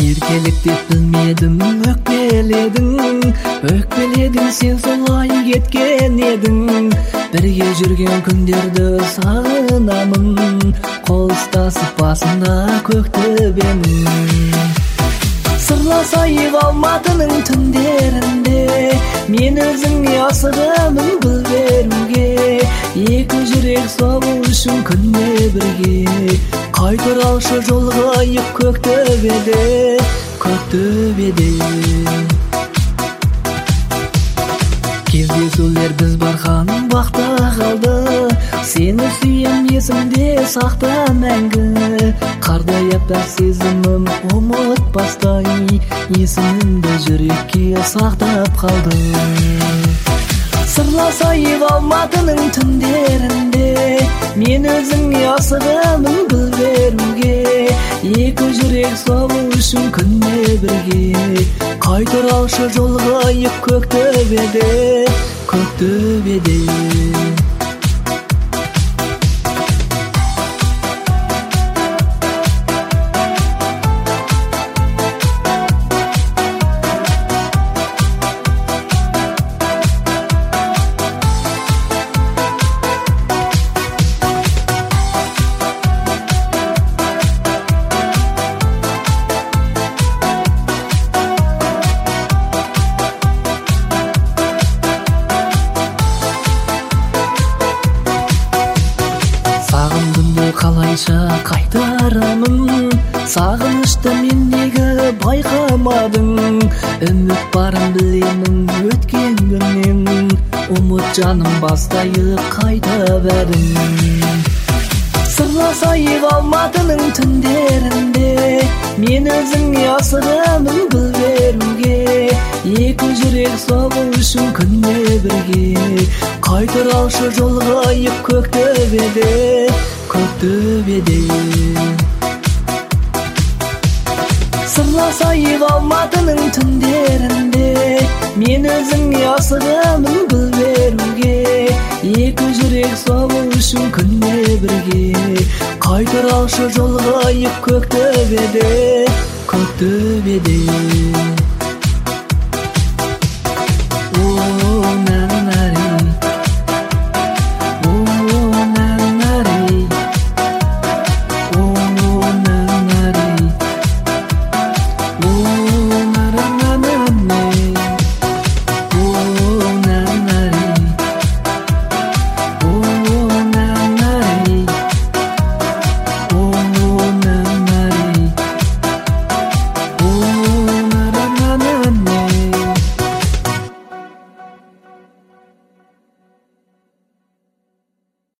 Еркелік деп білмедім, өкпеледің сен солай кеткен едің. Бірге жүрген күндерді сағынамын, қол ұстасып басында көк төбенің. Сырласайық алматының түндерінде, мен өзіңе асығамын гүл беруге. Екі жүрек соғу үшін күнде бірге, қайтаралшы жолығайық көк төбеде, көк төбеде. Кездесулер біз барған бақта қалды, сені сүйем есімде сақта мәңгі. Қардай аппақ сезімім ұмытпастай, есімімді жүрекке сақтап қалды. Сырласайық алматының түндерінде, мен өзіңе асығамын гүл беруге. Екі жүрек соғу үшін күнде бірге, қайтаралшы жолығайық көк төбеде, көк төбеде. Қалайша қайтарамын, сағынышты мендегі байқамадың. Үміт барын білемін өткен күннен, ұмыт жаным бастайық қайта бәрін. Сырласайық алматының түндерінде, мен өзіңе асығамын гүл беруге. Екі жүрек соғу үшін күнде бірге, қайтаралшы жолығайық көк төбеде, көк төбеде. Сырласайық алматының түндерінде, мен өзіңе асығамын гүл беруге. Екі жүрек соғу үшін күнде бірге, қайтаралшы жолығайық көк төбеде, көк төбеде.